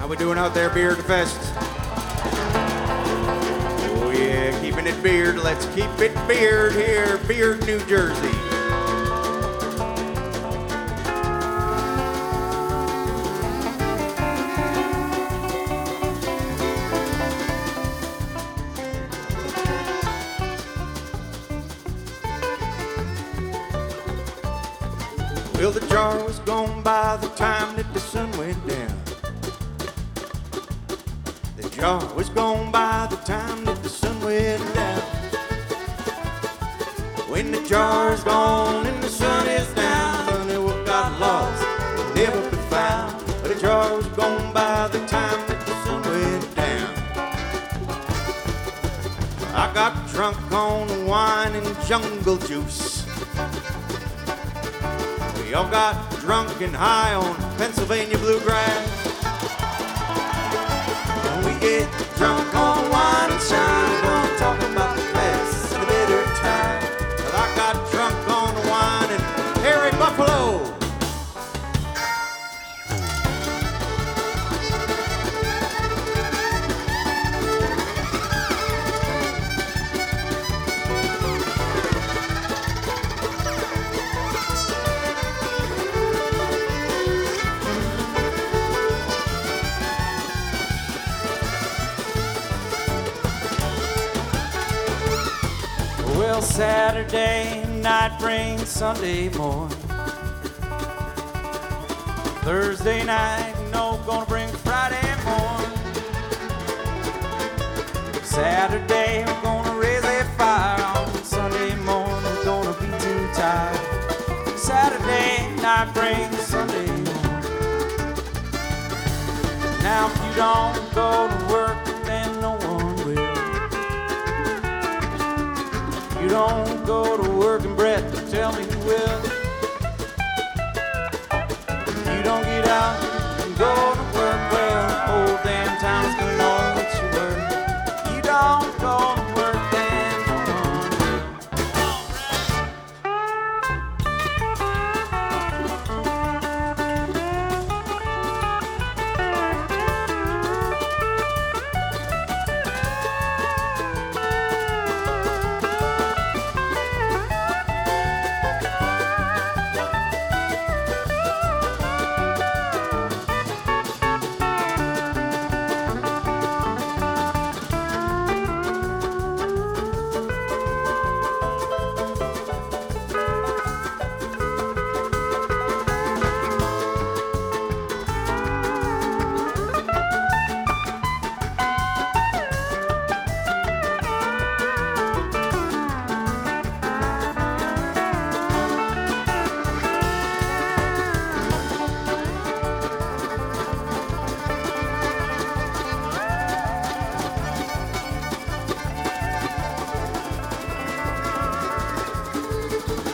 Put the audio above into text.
How we doing out there, Beard Fest? Oh yeah, keeping it beard. Let's keep it beard here, Beard, New Jersey. Well, the jar was gone by the time that the sun went down. The jar was gone by the time that the sun went down. When the jar's gone and the sun is down, honey, what got lost will never be found. But the jar was gone by the time that the sun went down. I got drunk on wine and jungle juice. We all got drunk and high on Pennsylvania bluegrass. When we get drunk on wine and shine, we're gonna talk about the past and the bitter time. Well, I got drunk on wine and Harry Buffalo. Well, Saturday night brings Sunday morning. Thursday night, no, gonna bring Friday morning. Saturday, we're gonna raise a fire. On Sunday morning, we're gonna be too tired. Saturday night brings Sunday morning. Now, if you don't go to work, then no one will. You don't go to